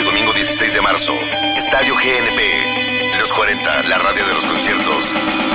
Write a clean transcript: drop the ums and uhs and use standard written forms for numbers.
domingo 16 de marzo. Estadio GNP. Los 40, la radio de los conciertos.